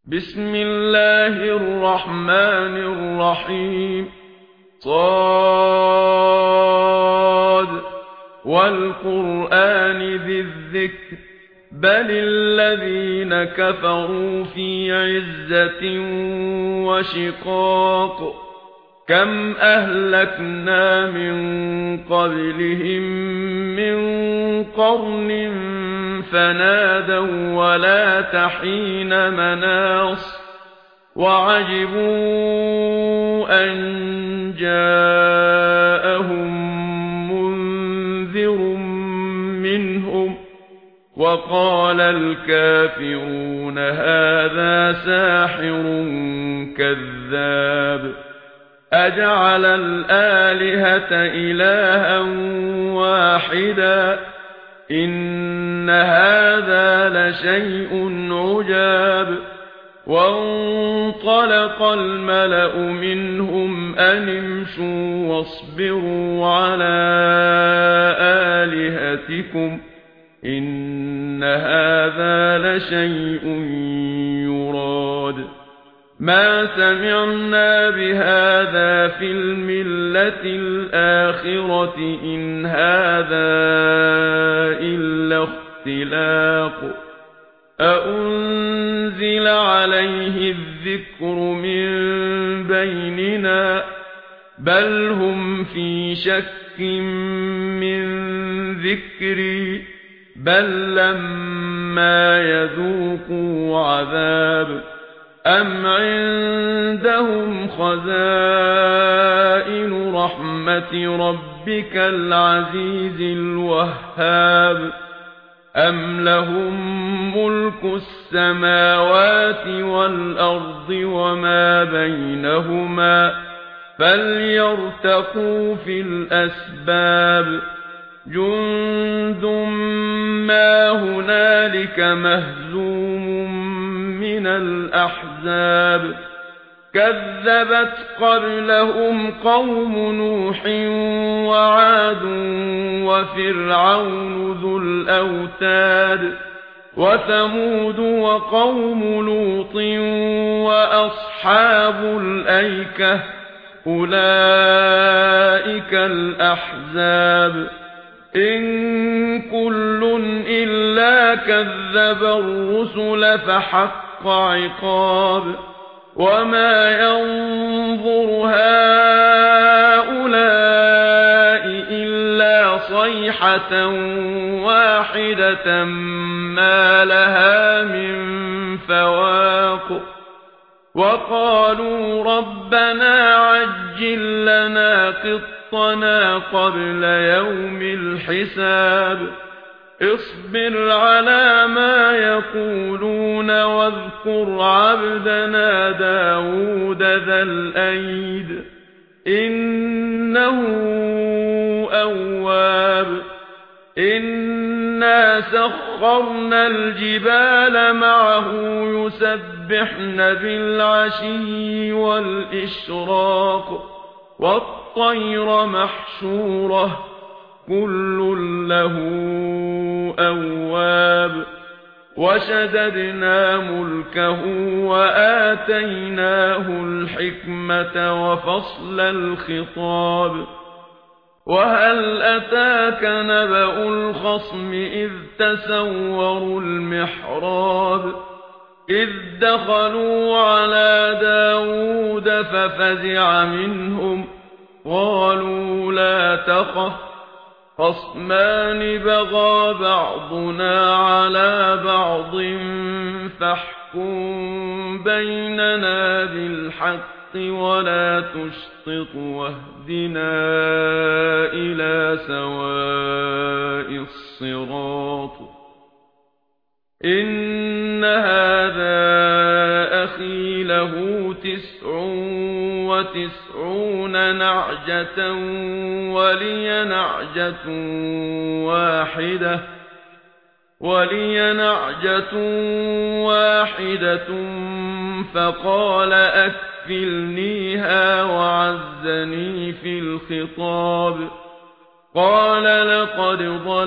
بسم الله الرحمن الرحيم صاد والقرآن ذي الذكر بل الذين كفروا في عزة وشقاق كم أهلكنا من قبلهم من قرن فنادوا ولا تحين مناص وعجبوا أن جاءهم منذر منهم وقال الكافرون هذا ساحر كذاب أجعل الآلهة إلها واحدا إن هذا لشيء عجاب وانطلق الملأ منهم أن امشوا واصبروا على آلهتكم إن هذا لشيء يراد ما سمعنا بهذا في الملة الآخرة إن هذا إلا اختلاق أأنزل عليه الذكر من بيننا بل هم في شك من ذكري بل لما يذوقوا عذاب أم عندهم خزائن رحمة ربك العزيز الوهاب أم لهم ملك السماوات والأرض وما بينهما فليرتقوا في الأسباب جند ما هنالك مهزوم من الأحزاب كذبت قبلهم قوم نوح وعاد وفرعون ذو الأوتاد وثمود وقوم لوط وأصحاب الأيكة أولئك الأحزاب إن كل إلا كذب الرسل فحق عقاب وما ينظر هؤلاء إلا صيحة واحدة ما لها من فواق وقالوا ربنا عجل لنا قطنا قبل يوم الحساب اصبر على ما يقولون واذكر عبدنا داود ذا الأيد إنه أواب إنا سخرنا الجبال معه يسبحن بالعشي والإشراق والطير محشورة كل له أواب وشددنا ملكه وآتيناه الحكمة وفصل الخطاب وهل أتاك نبأ الخصم إذ تسوروا المحراب إذ دخلوا على داود ففزع منهم قالوا لا تخف خصمان بغى بعضنا على بعض فاحكم بيننا بالحق ولا تشطط واهدنا إلى سواء الصراط إن هذا أخي له 99 نعجة ولي نعجة واحدة فقال أكفلنيها وعزني في الخطاب قال لقد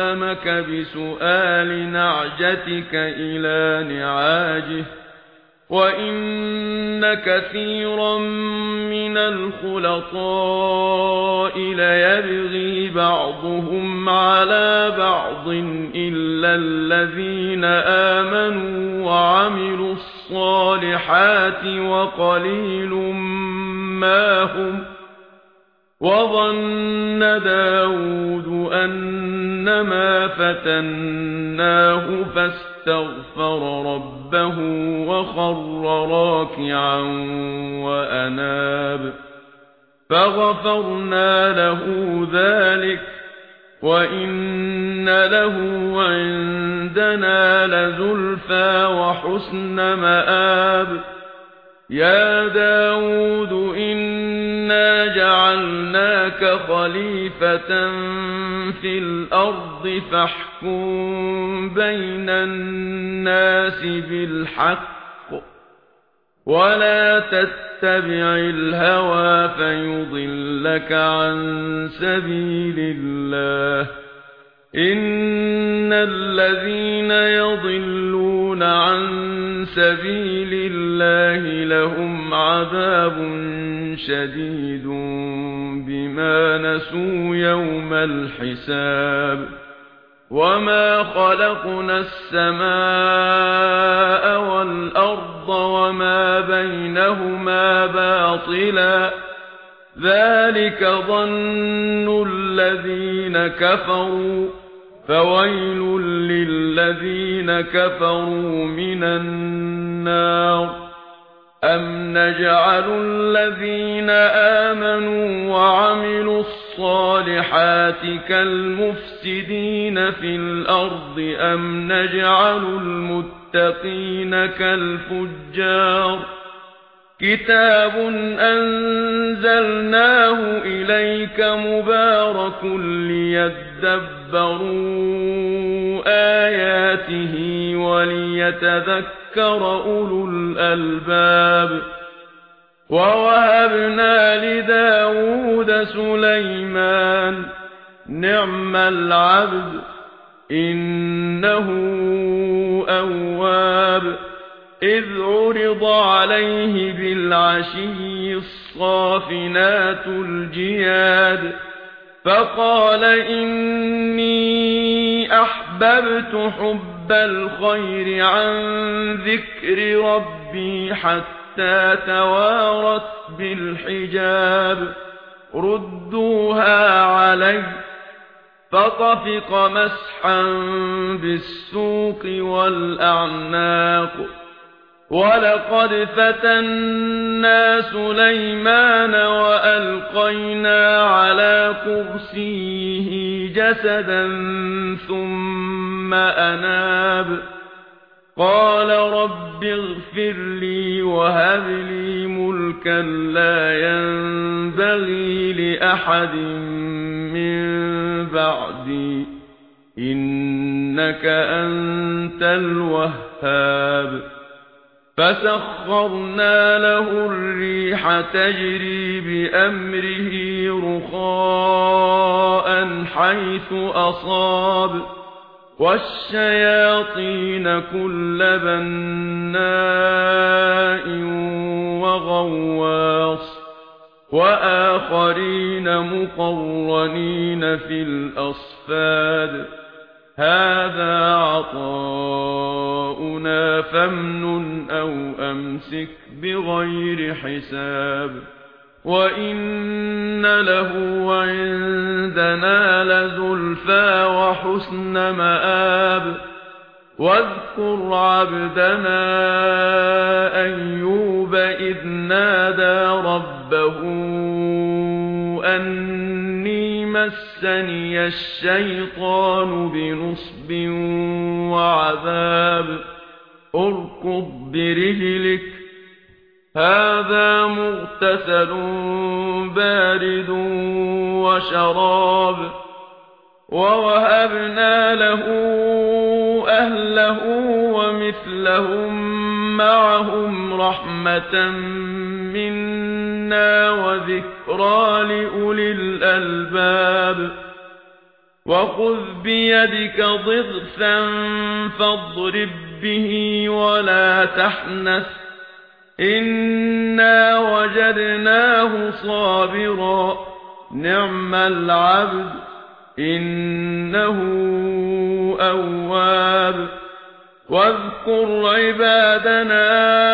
ظلمك بسؤال نعجتك إلى نعاجه وَإِنَّ كَثِيرًا مِنَ الْخُلَطَاءِ لَيَبْغِي بَعْضُهُمْ عَلَى بَعْضٍ إِلَّا الَّذِينَ آمَنُوا وَعَمِلُوا الصَّالِحَاتِ وَقَلِيلٌ مَا هُمْ. وَظَنَّ دَاوُودُ أَنَّمَا فَتَنَّاهُ فَاسْتَغْفَرَ رَبَّهُ وَخَرَّ رَاكِعًا وَأَنَابَ فَغَفَرْنَا لَهُ ذَلِكَ وَإِنَّ لَهُ عِندَنَا لَزُلْفَىٰ وَحُسْنَ مَآبٍ. يَا دَاوُودُ إِنَّا جَعَلْنَاكَ خَلِيفَةً فِي الْأَرْضِ فَاحْكُم بَيْنَ النَّاسِ بِالْحَقِّ وَلَا تَتَّبِعِ الْهَوَىٰ فَيُضِلَّكَ عَن سَبِيلِ اللَّهِ. إِنَّ الَّذِينَ يَضِلُّونَ عَن سَبِيلِ اللَّهِ لَهُمْ عَذَابٌ شَدِيدٌ بِمَا نَسُوا يَوْمَ الْحِسَابِ. وَمَا خَلَقْنَا السَّمَاءَ وَالْأَرْضَ وَمَا بَيْنَهُمَا بَاطِلًا ذَلِكَ ظَنُّ الَّذِينَ كَفَرُوا فَوَيْلٌ لِّلَّذِينَ كَفَرُوا مِنَ النَّارِ. أَمْ نَجْعَلُ الَّذِينَ آمَنُوا وَعَمِلُوا الصَّالِحَاتِ كَالْمُفْسِدِينَ فِي الْأَرْضِ أَمْ نَجْعَلُ الْمُتَّقِينَ كَالْفُجَّارِ. كِتَابٌ أَنزَلْنَاهُ إِلَيْكَ مُبَارَكٌ لِيَدَّبَّرُوا آيَاتِهِ وَلِيَتَذَكَّرَ أُولُو الْأَلْبَابِ. وَوَهَبْنَا لِدَاوُودَ سُلَيْمَانَ نِعْمَ الْعَبْدُ إِنَّهُ أَوَّابٌ. إِذْ عُرِضَ عَلَيْهِ بِالْعَشِيِّ الصَّافِنَاتُ الْجِيَادُ فَقَالَ إِنِّي أَحْبَبْتُ حُبَّ الْخَيْرِ عَن ذِكْرِ رَبِّي حَتَّى تَوَارَتْ بِالْحِجَابِ. رُدُّوهَا عَلَيَّ فَطَفِقَ مَسْحًا بِالسُّوقِ وَالْأَعْنَاقِ. وَلَقَدْ فَتَنَّا سُلَيْمَانَ وَأَلْقَيْنَا عَلَى كُرْسِيِّهِ جَسَدًا ثُمَّ أَنَابَ قَالَ رَبِّ اغْفِرْ لِي وَهَبْ لِي مُلْكًا لَّا يَنبَغِي لِأَحَدٍ مِّن بَعْدِي إِنَّكَ أَنتَ الْوَهَّابُ. فَسَخَّرْنَا لَهُ الرِّيحَ تَجْرِي بِأَمْرِهِ رُخَاءً حَيْثُ أَصَابَ وَالشَّيَاطِينَ كُلَّ بَنَّاءٍ وَغَوَّاصٍ وَآخَرِينَ مُقَرَّنِينَ فِي الْأَصْفَادِ. هَذَا عَطَاؤُنَا فَامْنُنْ أَوْ أَمْسِكْ بِغَيْرِ حِسَابٍ. وَإِنَّ لَهُ عِندَنَا لَزُلْفَىٰ وَحُسْنَ مَآبٍ. وَاذْكُرْ عَبْدَنَا أَيُّوبَ إِذْ نَادَىٰ رَبَّهُ أَنِّي مَسَّنِيَ الشَّيْطَانُ بِنُصْبٍ وَعَذَابٍ. ارْكُضْ بِرِجْلِكَ هَٰذَا مُغْتَسَلٌ بَارِدٌ وَشَرَابٌ. وَوَهَبْنَا لَهُ أَهْلَهُ وَمِثْلَهُم مَّعَهُمْ رَحْمَةً مِّنَّا وَذِكْرَىٰ لِأُولِي الْأَلْبَابِ. وَخُذْ بِيَدِكَ ضِغْثًا فَاضْرِب بِّهِ وَلَا تَحْنَثْ إنا وجدناه صابرا نعم العبد إنه أواب واذكر عبادنا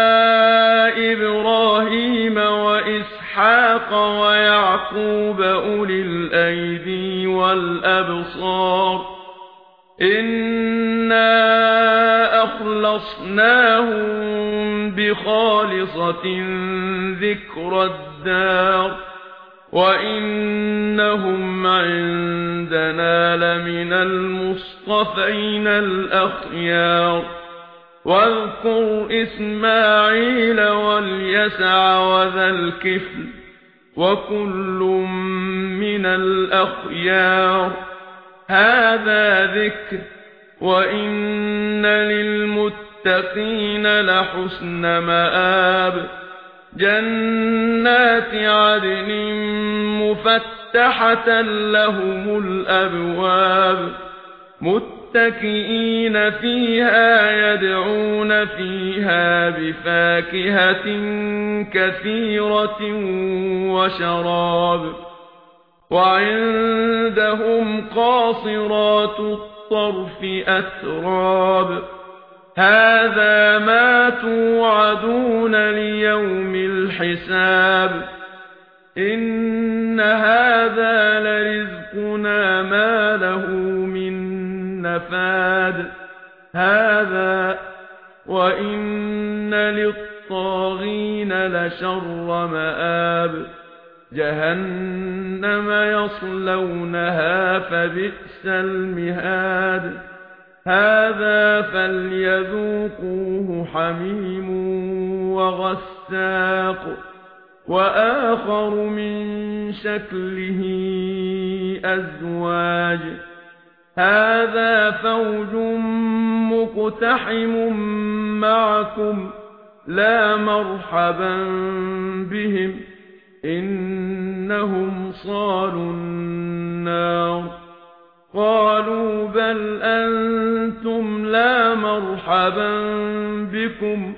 إبراهيم وإسحاق ويعقوب أولي الأيدي والأبصار إنا أخلصناهم بخالصة ذكر الدار وإنهم عندنا لمن المصطفين الأخيار واذكر إسماعيل واليسع وذا الكفل وكل من الأخيار هذا ذكر وإن للمتقين لحسن مآب جنات عدن مفتحة لهم الأبواب متكئين فيها يدعون فيها بفاكهة كثيرة وشراب وعندهم قاصرات الطرف أتراب هذا ما توعدون ليوم الحساب إن هذا لرزقنا ما له من نفاد هذا وإن للطاغين لشر مآب جهنم يصلونها فبئس المهاد هذا فليذوقوه حميم وغساق وآخر من شكله أزواج هذا فوج مقتحم معكم لا مرحبا بهم إنهم صالوا النار قالوا بل أنتم لا مرحبا بكم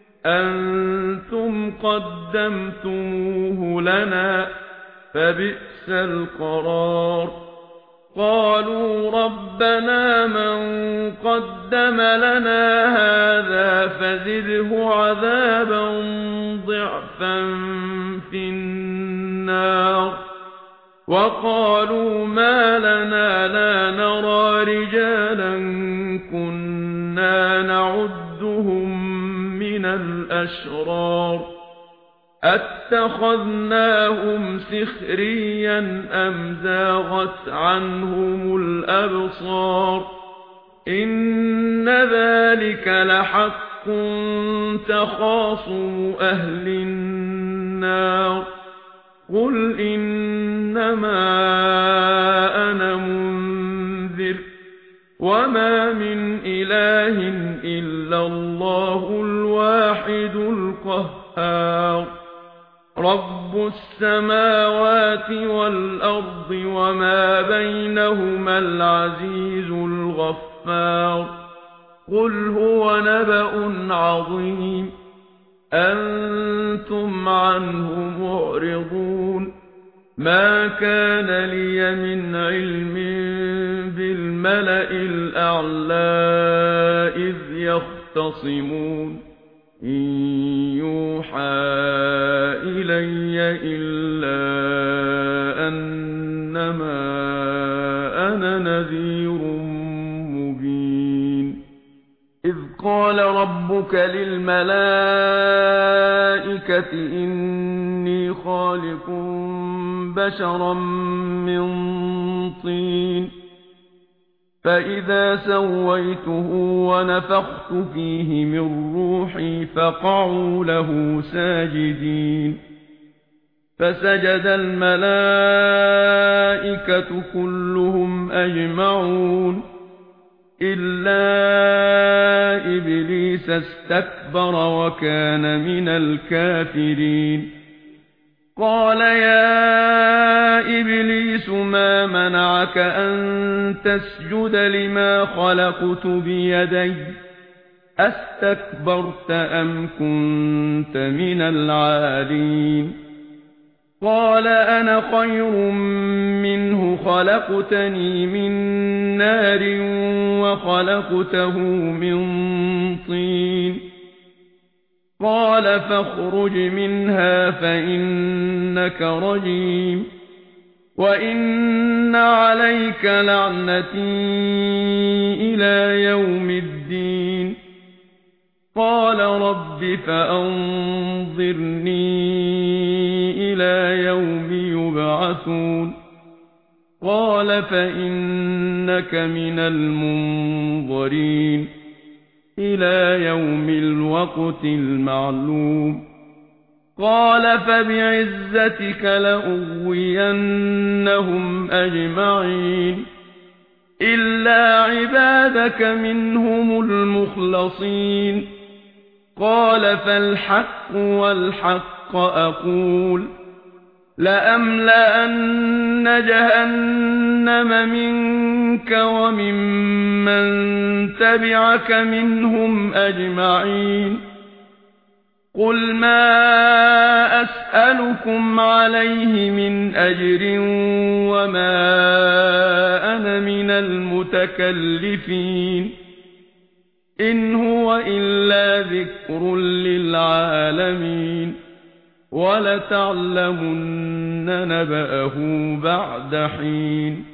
أنتم قدمتموه لنا فبئس القرار قالوا ربنا من قدم لنا هذا فزده عذابا ضعفا في النار وقالوا ما لنا لا نرى رجالا كنا نعدهم من الأشرار أتخذناهم سخريا أم زاغت عنهم الأبصار إن ذلك لحق تخاصم أهل النار قل إنما أنا منذر وما من إله إلا الله الواحد القهار رب السماوات والأرض وما بينهما العزيز الغفار قل هو نبأ عظيم أنتم عنه معرضون ما كان لي من علم بالملأ الأعلى إذ يختصمون إن يوحى إلي إلا أنما أنا نذير مبين إذ قال ربك للملائكة إني خالق بشرا من طين فإذا سويته ونفخت فيه من روحي فقعوا له ساجدين فسجد الملائكة كلهم أجمعون إلا إبليس استكبر وكان من الكافرين قال يا إبليس ما منعك أن تسجد لما خلقت بيدي أستكبرت أم كنت من العالين قال أنا خير منه خلقتني من نار وخلقته من طين قال فاخرج منها فإنك رجيم وإن عليك لعنتي إلى يوم الدين قال رب فأنظرني إلى يوم يبعثون قال فإنك من المنظرين إلى يوم الوقت المعلوم قال فبعزتك لأغوينهم أجمعين إلا عبادك منهم المخلصين قال فالحق والحق أقول لأملأن جهنم منك وممن تبعك منهم أجمعين قل ما أسألكم عليه من أجر وما أنا من المتكلفين إن هو إلا ذكر للعالمين ولتعلمن نبأه بعد حين